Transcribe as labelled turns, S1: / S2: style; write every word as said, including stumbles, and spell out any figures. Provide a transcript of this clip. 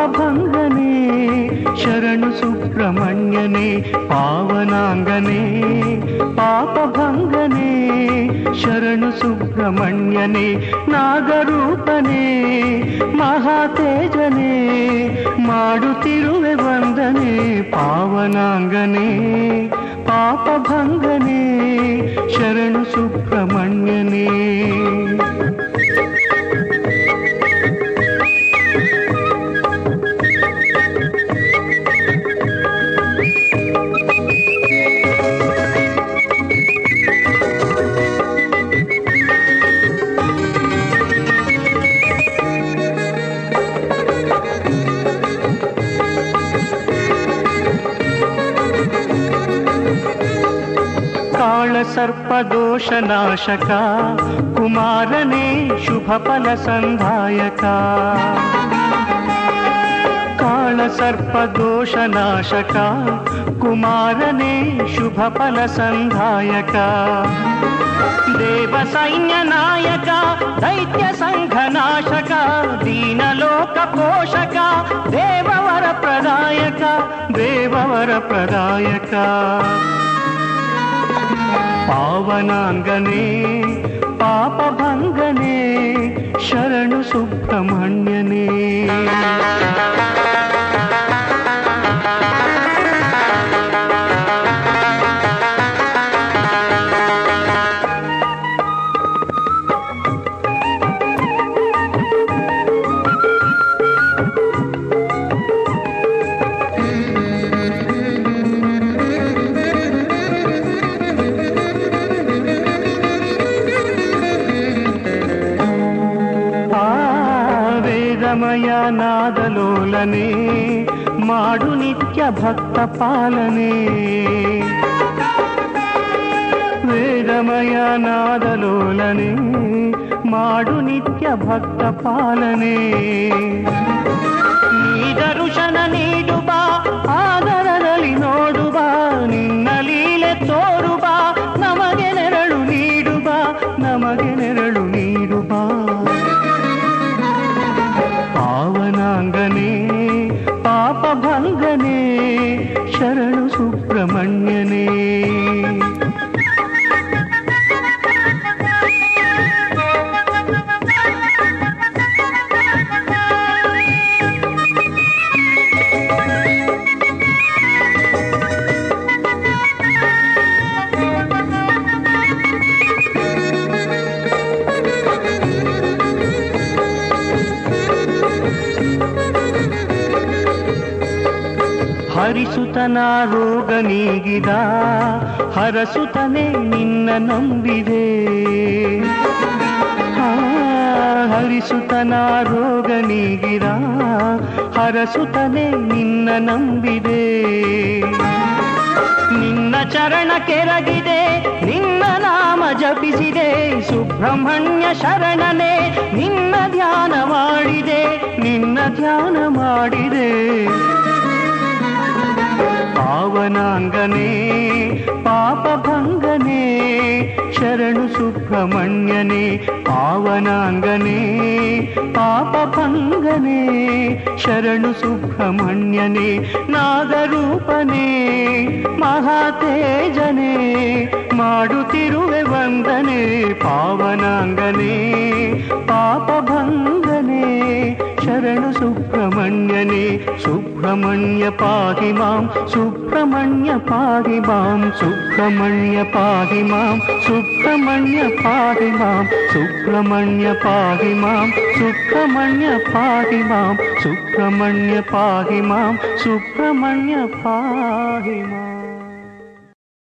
S1: ಪಾಪಭಂಗನೇ ಶರಣು ಸುಬ್ರಹ್ಮಣ್ಯನೇ ಪಾವನಾಂಗನೇ ಪಾಪಭಂಗನೇ ಶರಣು ಸುಬ್ರಹ್ಮಣ್ಯನೇ ನಾಗರೂಪನೇ ಮಹಾತೇಜನೇ ಮಾಡುತ್ತಿರುವೆ ವಂದನೆ ಪಾವನಾಂಗನೇ ಪಾಪಭಂಗನೇ ಶರಣು ಸುಬ್ರಹ್ಮಣ್ಯನೇ. ಸರ್ಪದೋಷನಾಶಕ ಕುಮಾರನೇ ಶುಭ ಫಲ ಸಂಧಾಯಕ ಕಾಳ ಸರ್ಪದೋಷನಾಶಕ ಕುಮಾರನೇ ಶುಭ ಫಲ ಸಂಧಾಯಕ ದೇವ ಸೈನ್ಯ ನಾಯಕ ದೈತ್ಯ ಸಂಘನಾಶಕ ದೀನಲೋಕ ಪೋಷಕ ದೇವವರ ಪ್ರದಾಯಕ ದೇವವರ ಪ್ರದಾಯಕ ಪಾವನಾಂಗನೇ ಪಾಪಭಂಗನೇ ಶರಣು ಸುಬ್ರಹ್ಮಣ್ಯನೇ. ವೇದಮಯ ನಾದಲೋಲನೆ ಮಾಡು ನಿತ್ಯ ಭಕ್ತ ಪಾಲನೆ ವೇದಮಯ ನಾದಲೋಲನೆ ಮಾಡು ನಿತ್ಯ ಭಕ್ತ ಪಾಲನೆ ನೀ ದರ್ಶನ ನೀಡುವ ಆದರದಲ್ಲಿ ನೋಡುವ ನಿನ್ನ ಲೀಲೆ ತೋರುವ ನಮಗೆ ನೆರಳು ನೀಡುವ ನಮಗೆ ನೆರಳು ನೀಡುವ ಪಾವನಾಂಗನೇ ಪಾಪಭಂಗನೇ ಶರಣು ಸುಬ್ರಹ್ಮಣ್ಯನೇ. ಹರಿಸುತನ ರೋಗ ನೀಗಿದ ಹರಸುತನೆ ನಿನ್ನ ನಂಬಿದೆ ಹರಿಸುತನ ರೋಗ ನೀಗಿದ ಹರಸುತನೆ ನಿನ್ನ ನಂಬಿದೆ ನಿನ್ನ ಚರಣ ಕೆರಗಿದೆ ನಿನ್ನ ನಾಮ ಜಪಿಸಿದೆ ಸುಬ್ರಹ್ಮಣ್ಯ ಶರಣನೆ ನಿನ್ನ ಧ್ಯಾನ ಮಾಡಿದೆ ನಿನ್ನ ಧ್ಯಾನ ಮಾಡಿದೆ ಪಾವನಾಂಗನೇ ಪಾಪಭಂಗನೇ ಶರಣು ಸುಬ್ರಹ್ಮಣ್ಯನೇ ಪಾವನಾಂಗನೇ ಪಾಪಭಂಗನೇ ಶರಣು ಸುಬ್ರಹ್ಮಣ್ಯನೇ ನಾಗರೂಪನೇ ಮಹಾತೇಜನೇ ಮಾಡುತ್ತಿರುವೆ ವಂದನೆ ಪಾವನಾಂಗನೇ ಪಾಪಭಂಗನೇ ಶರಣು ಸುಬ್ರಹ್ಮಣ್ಯನೇ ಸುಬ್ರಹ್ಮಣ್ಯ ಪಾಹಿ ಮಾಂ ಸುಬ್ರಹ್ಮಣ್ಯ ಪಾಹಿ ಮಾಂ ಸುಬ್ರಹ್ಮಣ್ಯ ಪಾಹಿ ಮಾಂ ಸುಬ್ರಹ್ಮಣ್ಯ ಪಾಹಿ ಮಾಂ ಸುಬ್ರಹ್ಮಣ್ಯ ಪಾಹಿ ಮಾಂ ಸುಬ್ರಹ್ಮಣ್ಯ ಪಾಹಿ ಮಾಂ ಸುಬ್ರಹ್ಮಣ್ಯ ಪಾಹಿ ಮಾಂ ಸುಬ್ರಹ್ಮಣ್ಯ ಪಾಹಿ ಮಾಂ.